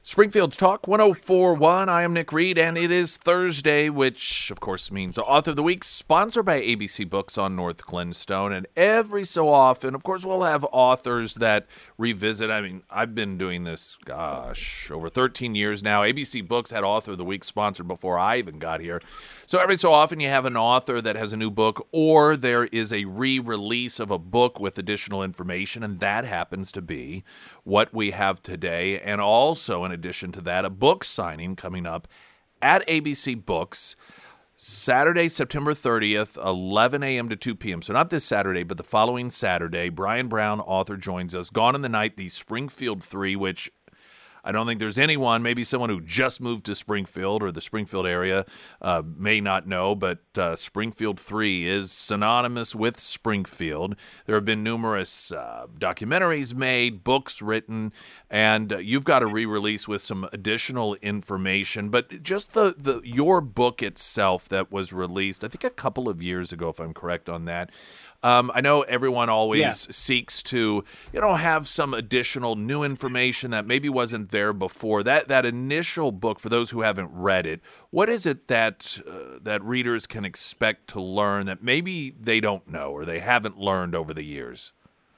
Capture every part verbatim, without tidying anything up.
Springfield's Talk one oh four point one. I am Nick Reed, and it is Thursday, which, of course, means Author of the Week, sponsored by A B C Books on North Glenstone. And every so often, of course, we'll have authors that revisit. I mean, I've been doing this, gosh, over thirteen years now. A B C Books had Author of the Week sponsored before I even got here. So every so often, you have an author that has a new book, or there is a re-release of a book with additional information, and that happens to be what we have today. And also, in addition to that, a book signing coming up at A B C Books Saturday, September thirtieth, eleven a.m. to two p.m. So not this Saturday, but the following Saturday. Brian Brown, author, joins us. Gone in the Night, the Springfield Three, which I don't think there's anyone, maybe someone who just moved to Springfield or the Springfield area uh, may not know, but uh, Springfield three is synonymous with Springfield. There have been numerous uh, documentaries made, books written, and uh, you've got a re-release with some additional information. But just the, the your book itself that was released, I think a couple of years ago, if I'm correct on that. Um, I know everyone always yeah. seeks to, you know, have some additional new information that maybe wasn't there before. That that initial book, for those who haven't read it, what is it that uh, that readers can expect to learn that maybe they don't know or they haven't learned over the years?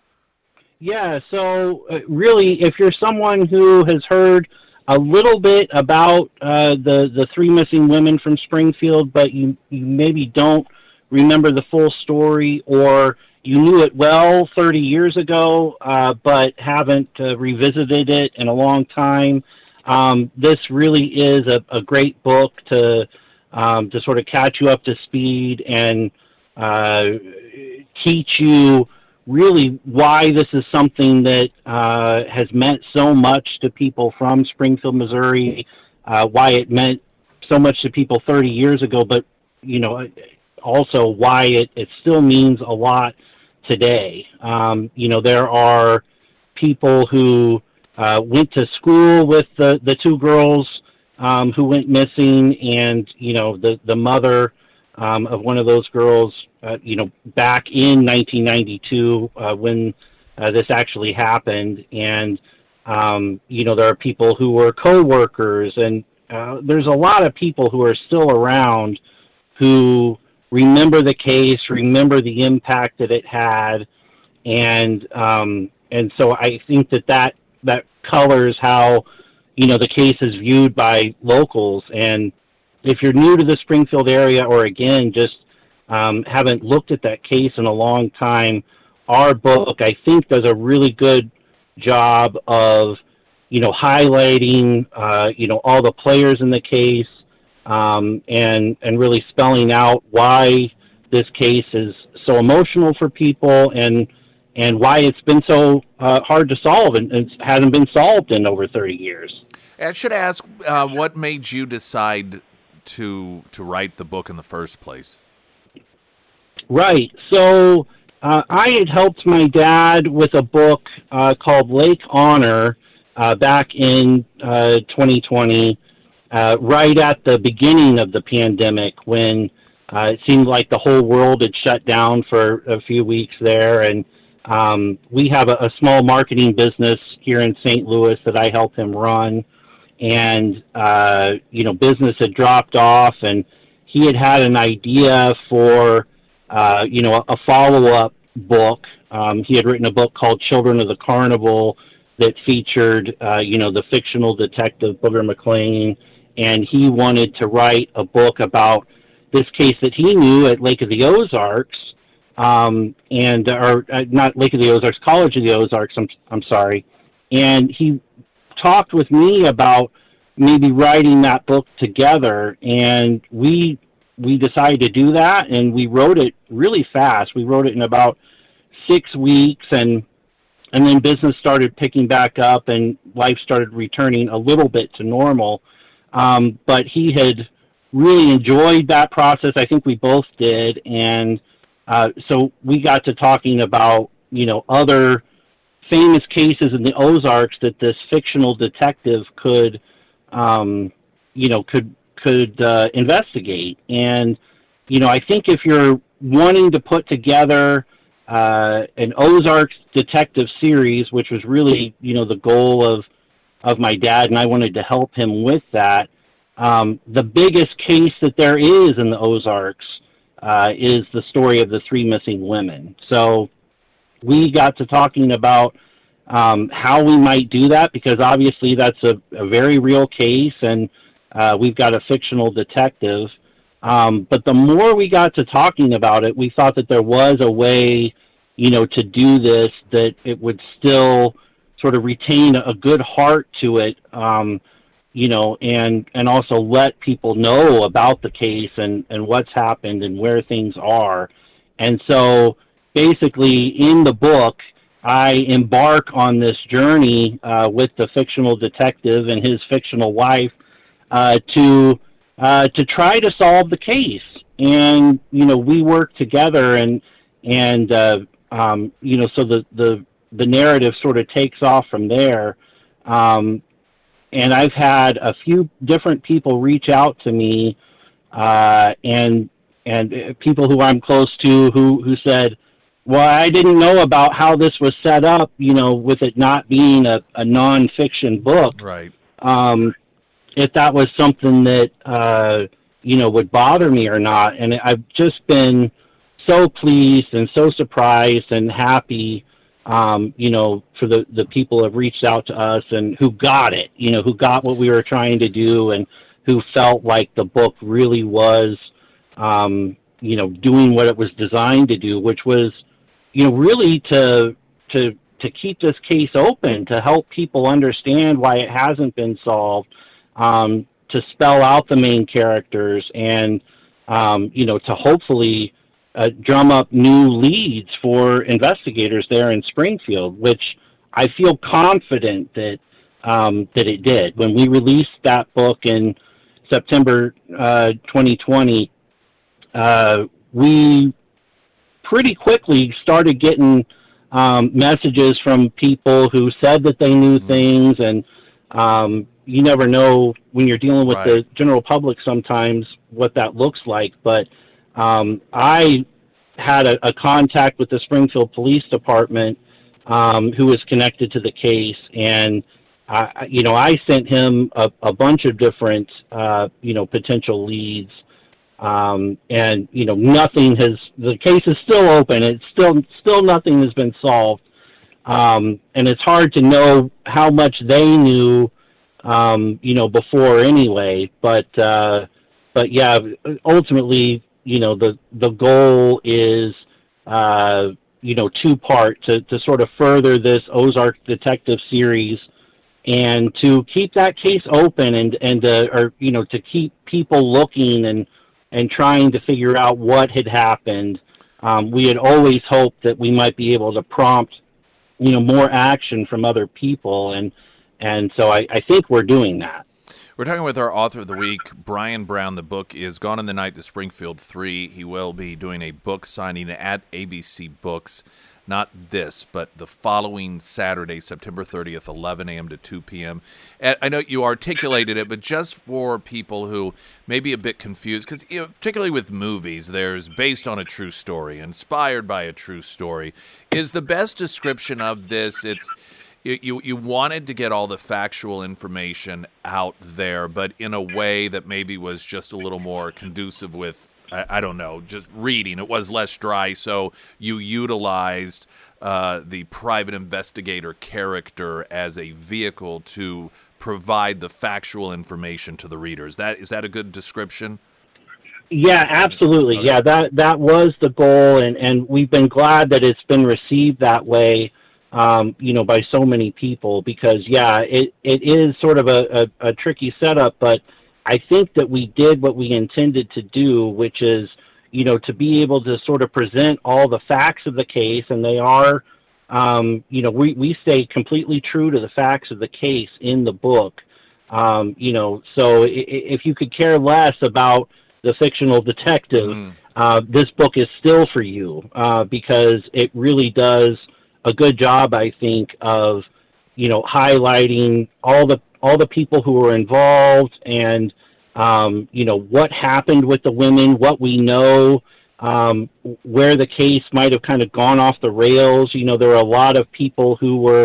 Yeah, so uh, really, if you're someone who has heard a little bit about uh, the the three missing women from Springfield, but you you maybe don't remember the full story, or you knew it well thirty years ago, uh, but haven't uh, revisited it in a long time. Um, this really is a, a great book to um, to sort of catch you up to speed and uh, teach you really why this is something that uh, has meant so much to people from Springfield, Missouri, uh, why it meant so much to people thirty years ago, but, you know, also why it, it still means a lot today. Um, you know, there are people who uh, went to school with the, the two girls um, who went missing, and, you know, the, the mother um, of one of those girls, uh, you know, back in nineteen ninety-two uh, when uh, this actually happened. And, um, you know, there are people who were co-workers, and uh, there's a lot of people who are still around who remember the case, remember the impact that it had, and um, and so I think that, that that colors how, you know, the case is viewed by locals. And if you're new to the Springfield area, or again just um, haven't looked at that case in a long time, our book, I think, does a really good job of, you know, highlighting uh, you know, all the players in the case. Um, and and really spelling out why this case is so emotional for people, and and why it's been so uh, hard to solve, and it hasn't been solved in over thirty years. I should ask, uh, what made you decide to to write the book in the first place? Right. So uh, I had helped my dad with a book uh, called Lake Honor uh, back in uh, twenty twenty. Uh, right at the beginning of the pandemic, when uh, it seemed like the whole world had shut down for a few weeks there. And um, we have a, a small marketing business here in Saint Louis that I help him run. And, uh, you know, business had dropped off, and he had had an idea for, uh, you know, a, a follow-up book. Um, he had written a book called Children of the Carnival that featured, uh, you know, the fictional detective Booger McLean. And he wanted to write a book about this case that he knew at Lake of the Ozarks, um, and or uh, not Lake of the Ozarks, College of the Ozarks. I'm I'm sorry. And he talked with me about maybe writing that book together, and we we decided to do that, and we wrote it really fast. We wrote it in about six weeks, and and then business started picking back up, and life started returning a little bit to normal. Um, but he had really enjoyed that process. I think we both did. And uh, so we got to talking about, you know, other famous cases in the Ozarks that this fictional detective could, um, you know, could could uh, investigate. And, you know, I think if you're wanting to put together uh, an Ozarks detective series, which was really, you know, the goal of of my dad, and I wanted to help him with that. Um, the biggest case that there is in the Ozarks uh, is the story of the three missing women. So we got to talking about um, how we might do that, because obviously that's a, a very real case, and uh, we've got a fictional detective. Um, but the more we got to talking about it, we thought that there was a way, you know, to do this, that it would still sort of retain a good heart to it, um, you know, and, and also let people know about the case and, and what's happened and where things are. And so basically in the book, I embark on this journey uh, with the fictional detective and his fictional wife uh, to uh, to try to solve the case. And, you know, we work together, and, and uh, um, you know, so the, the, the narrative sort of takes off from there. Um, And I've had a few different people reach out to me, uh, and and people who I'm close to who, who said, well, I didn't know about how this was set up, you know, with it not being a, a nonfiction book. Right. Um, if that was something that, uh, you know, would bother me or not. And I've just been so pleased and so surprised and happy, um, you know, for the, the people who have reached out to us and who got it, you know, who got what we were trying to do, and who felt like the book really was, um, you know, doing what it was designed to do, which was, you know, really to, to, to keep this case open, to help people understand why it hasn't been solved, um, to spell out the main characters, and, um, you know, to hopefully Uh, drum up new leads for investigators there in Springfield, which I feel confident that um, that it did. When we released that book in September uh, twenty twenty, uh, we pretty quickly started getting um, messages from people who said that they knew things, and um, you never know when you're dealing with Right. the general public sometimes what that looks like, but Um, I had a, a contact with the Springfield Police Department um, who was connected to the case, and I, you know, I sent him a, a bunch of different, uh, you know, potential leads, um, and you know, nothing has. The case is still open. It's still still nothing has been solved, um, and it's hard to know how much they knew, um, you know, before anyway. But uh, but yeah, ultimately, you know, the, the goal is, uh, you know, two part to, to sort of further this Ozark Detective series, and to keep that case open, and, and, uh, or, you know, to keep people looking and, and trying to figure out what had happened. Um, we had always hoped that we might be able to prompt, you know, more action from other people. And, and so I, I think we're doing that. We're talking with our author of the week, Brian Brown. The book is Gone in the Night, The Springfield Three. He will be doing a book signing at A B C Books, not this, but the following Saturday, September thirtieth, eleven a.m. to two p.m. And I know you articulated it, but just for people who may be a bit confused, because you know, particularly with movies, there's based on a true story, inspired by a true story. Is the best description of this, it's You, you wanted to get all the factual information out there, but in a way that maybe was just a little more conducive with, I, I don't know, just reading. It was less dry, so you utilized uh, the private investigator character as a vehicle to provide the factual information to the readers. That is that a good description? Yeah, absolutely. Okay. Yeah, that that was the goal, and, and we've been glad that it's been received that way. Um, you know, by so many people, because yeah, it, it is sort of a, a, a tricky setup, but I think that we did what we intended to do, which is, you know, to be able to sort of present all the facts of the case, and they are, um, you know, we, we stay completely true to the facts of the case in the book. Um, you know, so if you could care less about the fictional detective, mm-hmm. uh, this book is still for you, uh, because it really does a good job, I think, of, you know, highlighting all the all the people who were involved, and um, you know, what happened with the women, what we know, um, where the case might have kind of gone off the rails. You know, there were a lot of people who were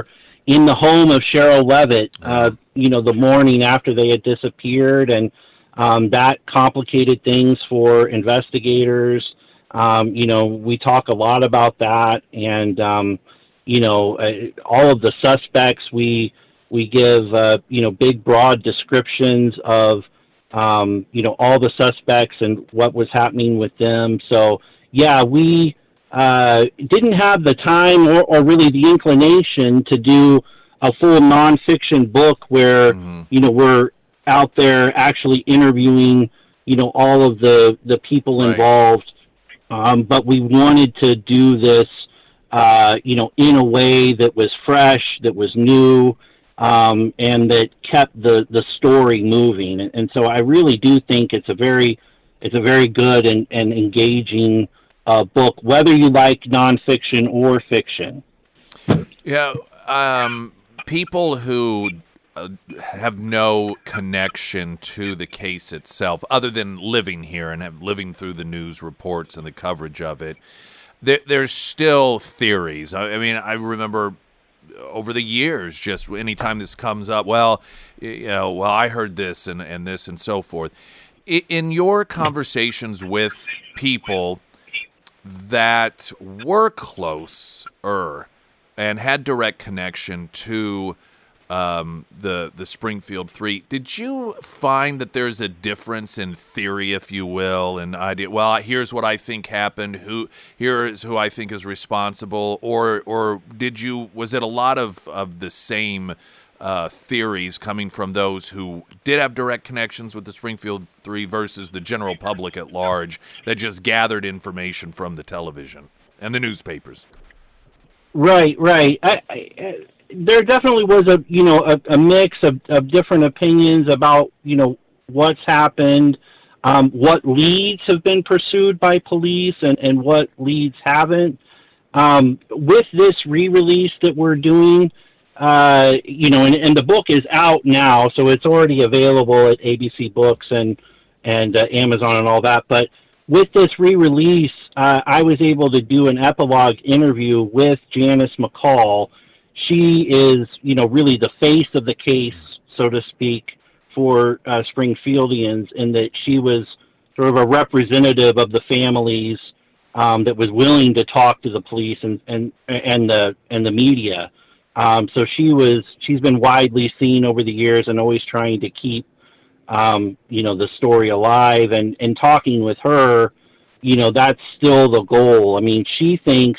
in the home of Cheryl Levitt, uh, you know, the morning after they had disappeared, and um, that complicated things for investigators. Um, you know, we talk a lot about that, and um, you know, uh, all of the suspects. We we give uh, you know big, broad descriptions of um, you know all the suspects and what was happening with them. So yeah, we uh, didn't have the time or, or really the inclination to do a full nonfiction book where mm-hmm. you know we're out there actually interviewing you know all of the the people right. involved. Um, but we wanted to do this, uh, you know, in a way that was fresh, that was new, um, and that kept the, the story moving. And, and so I really do think it's a very, it's a very good and, and engaging uh, book, whether you like nonfiction or fiction. Yeah, um, people who Uh, have no connection to the case itself, other than living here and have, living through the news reports and the coverage of it. There, there's still theories. I, I mean, I remember over the years, just anytime this comes up, well, you know, well, I heard this and, and this and so forth. I, in your conversations with people that were closer and had direct connection to Um, the the Springfield Three, did you find that there's a difference in theory, if you will, and idea? Well, here's what I think happened. Who here is who I think is responsible, or or did you? Was it a lot of of the same uh, theories coming from those who did have direct connections with the Springfield Three versus the general public at large that just gathered information from the television and the newspapers? Right, right. I, I, there definitely was a you know a, a mix of, of different opinions about you know what's happened, um, what leads have been pursued by police, and, and what leads haven't. Um, with this re-release that we're doing, uh, you know, and, and the book is out now, so it's already available at A B C Books and and uh, Amazon and all that. But with this re-release, uh, I was able to do an epilogue interview with Janice McCall. She is, you know, really the face of the case, so to speak, for uh, Springfieldians, in that she was sort of a representative of the families um, that was willing to talk to the police and and and the and the media. Um, so she was, she's been widely seen over the years and always trying to keep, um, you know, the story alive. And and talking with her, you know, that's still the goal. I mean, she thinks.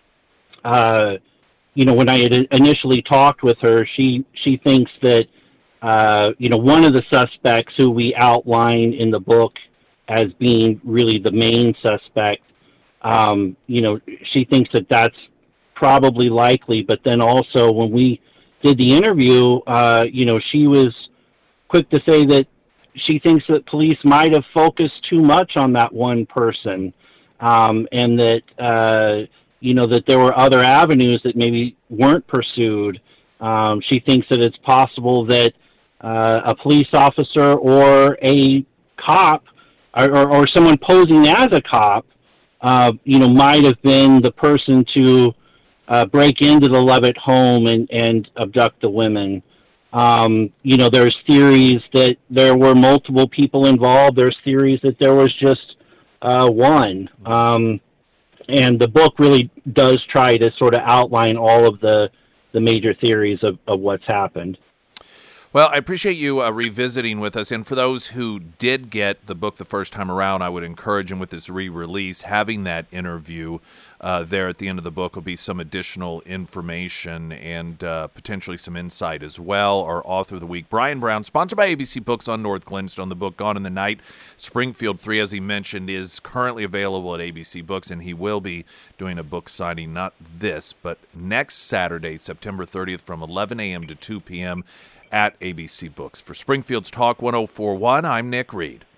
Uh, You know, when I had initially talked with her, she she thinks that, uh, you know, one of the suspects who we outline in the book as being really the main suspect, um, you know, she thinks that that's probably likely. But then also when we did the interview, uh, you know, she was quick to say that she thinks that police might have focused too much on that one person, um, and that, uh, you know, that there were other avenues that maybe weren't pursued. Um, she thinks that it's possible that uh, a police officer or a cop or, or, or someone posing as a cop, uh, you know, might have been the person to uh, break into the Levitt home and, and abduct the women. Um, you know, there's theories that there were multiple people involved. There's theories that there was just uh, one. Um, And the book really does try to sort of outline all of the, the major theories of, of what's happened. Well, I appreciate you uh, revisiting with us. And for those who did get the book the first time around, I would encourage them with this re-release, having that interview uh, there at the end of the book will be some additional information and uh, potentially some insight as well. Our author of the week, Brian Brown, sponsored by A B C Books on North Glenstone. The book Gone in the Night, Springfield Three, as he mentioned, is currently available at A B C Books, and he will be doing a book signing, not this, but next Saturday, September thirtieth, from eleven a.m. to two p.m. at A B C Books. For Springfield's Talk one oh four point one, I'm Nick Reed.